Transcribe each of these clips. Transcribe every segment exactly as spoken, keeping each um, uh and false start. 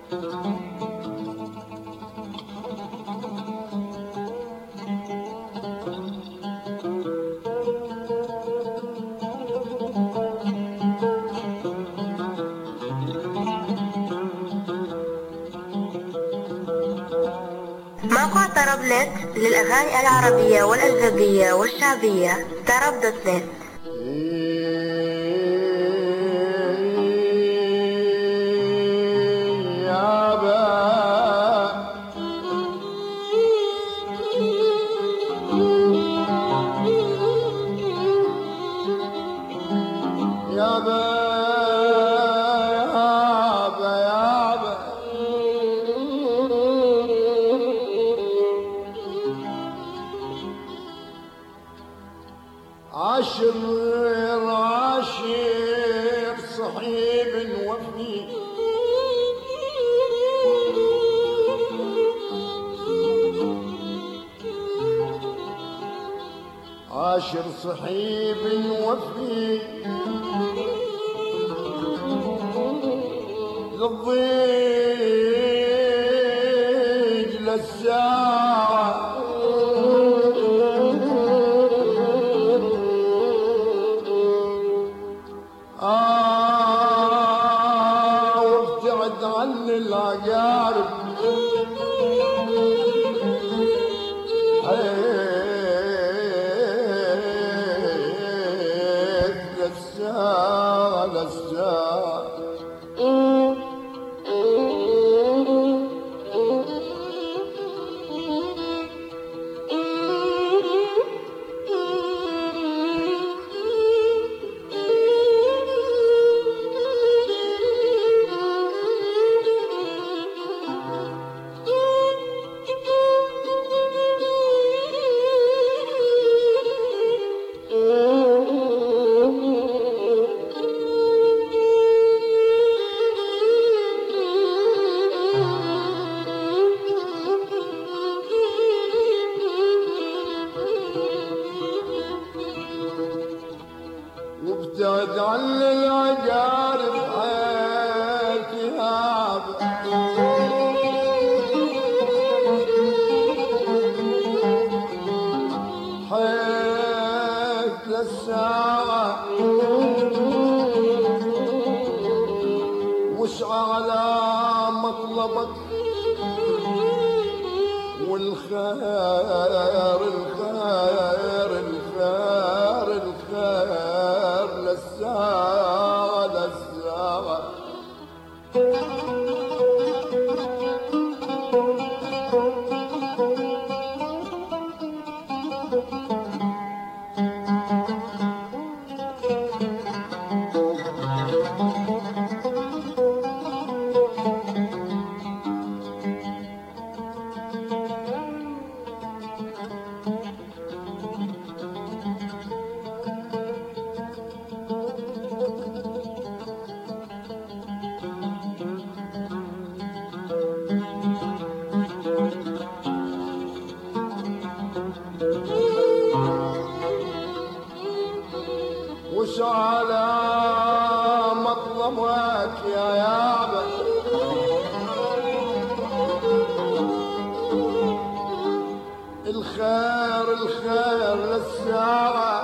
موقع طرب نت للأغاني العربية والأجنبية والشعبية. طرب دوت نت. عاشر عاشر صحيب وفي عاشر صحيب وفي للضيج للساعة آه وابتعد عن العقارب حيث للساعة للساعة وابتعد عن العقارب حيث هاب حيث للساعة واسعى على مطلبك والخير الخير الخير الخير للساعة للساعة وش على مطلبك يا يابا الخير الخير للساعة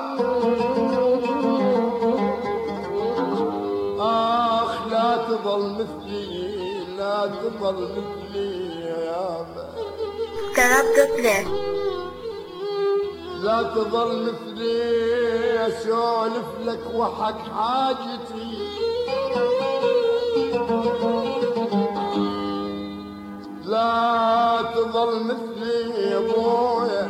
آخ لا تظل مثلي لا تظل مثلي يا يابا طرب دوت نت. لا تظل مثلي اسولف لك وحق حاجتي لا تظل مثلي يا ابويا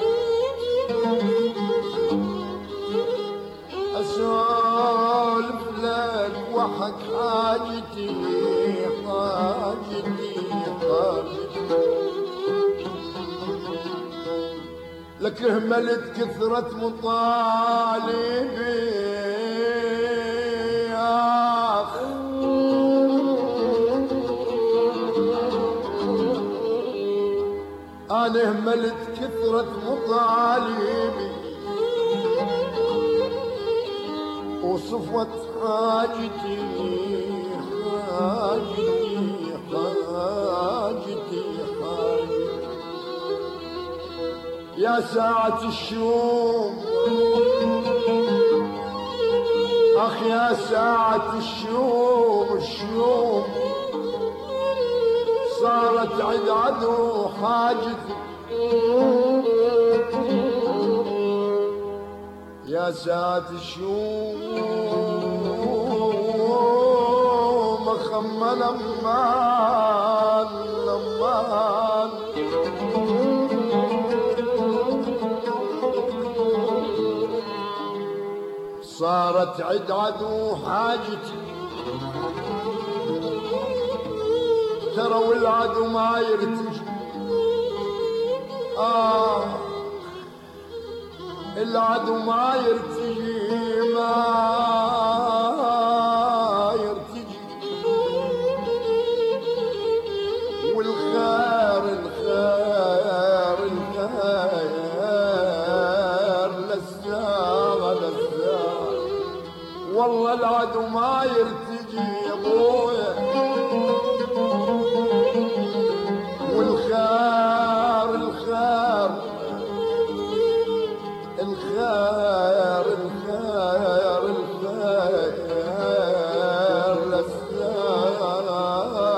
اسولف لك وحق حاجتي حاجتي حاجتي لك اهملت كثرة مطالبي آخ أنا اهملت كثرة مطالبي وصفوة حاجتي حاجتي حاجتي يا ساعة الشوم أخ يا ساعة الشوم الشوم صارت عد عدو حاجتي يا ساعة الشوم أخم لمان لمان صارت عد عدو حاجتي ترى والعدو ما يرتجي آه العدو ما يرتجي ما يرتجي والخير الخير الخير للساعة للساعة والله العدو ما يرتجي يا ابويا والخير الخير الخير الخير الخير للساعة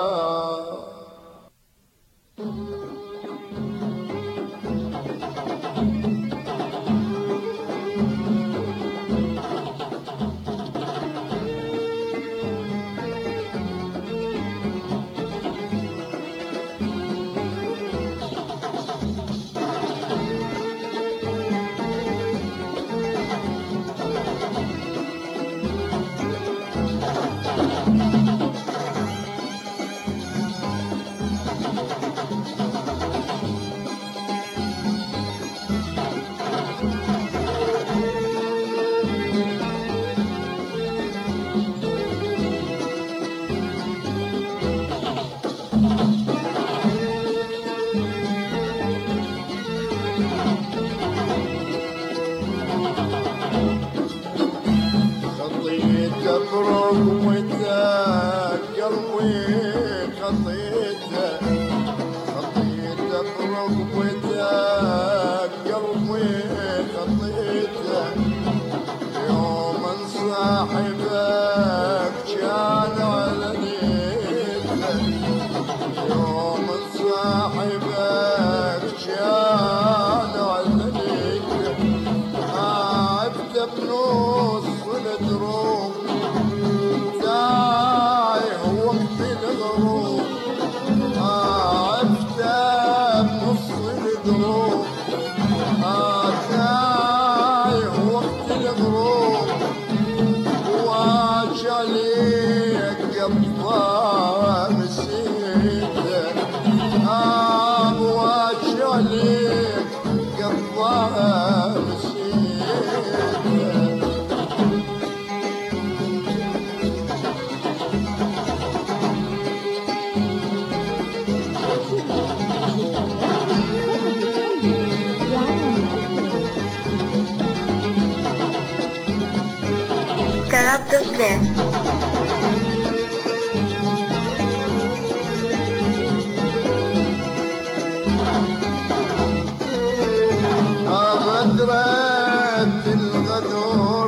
بدرة الغدور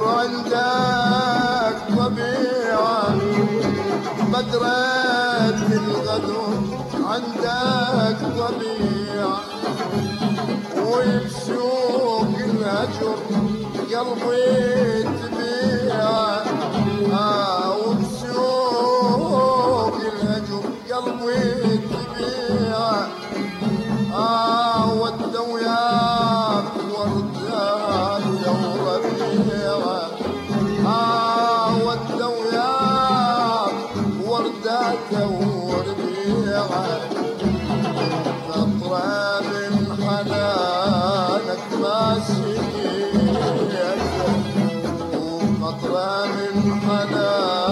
عندك طبيعة بدرة الغدور عندك طبيعة وبسوق الهجر قلبي تبيعه آه وبسوق الهجر قلبي تبيعه آه ود وياك وردات وربيعه آه ود وياك وردات وربيعه خطرة من حنانك ما سقيت وخطرة من حنانك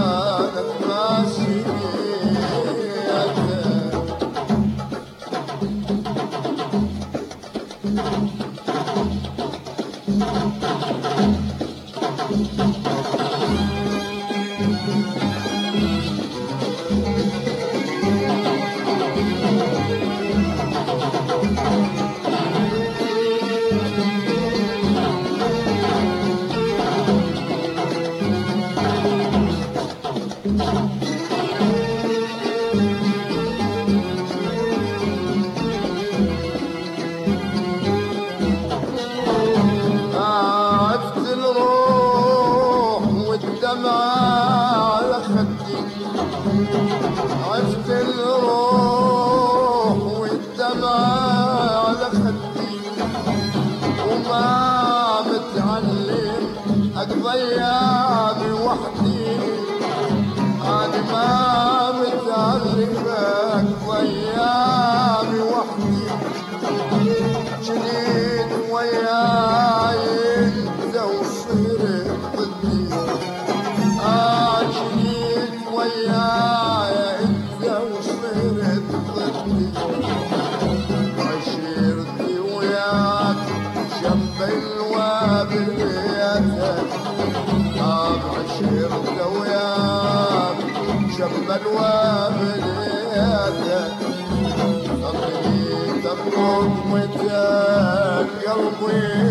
عفت الروح والدمع على خدي عفت الروح والدمع على خدي وما متعلم اقضي ايامي وحدي انا ما متعلم اقضي ايامي وحدي جنيت وياي انت وصرت ضدي اه جنيت وياي انت وصرت ضدي عشيرتي وياك جنب الوابليات اه عشيرتي وياك جنب الوابليات تموت متى قلبي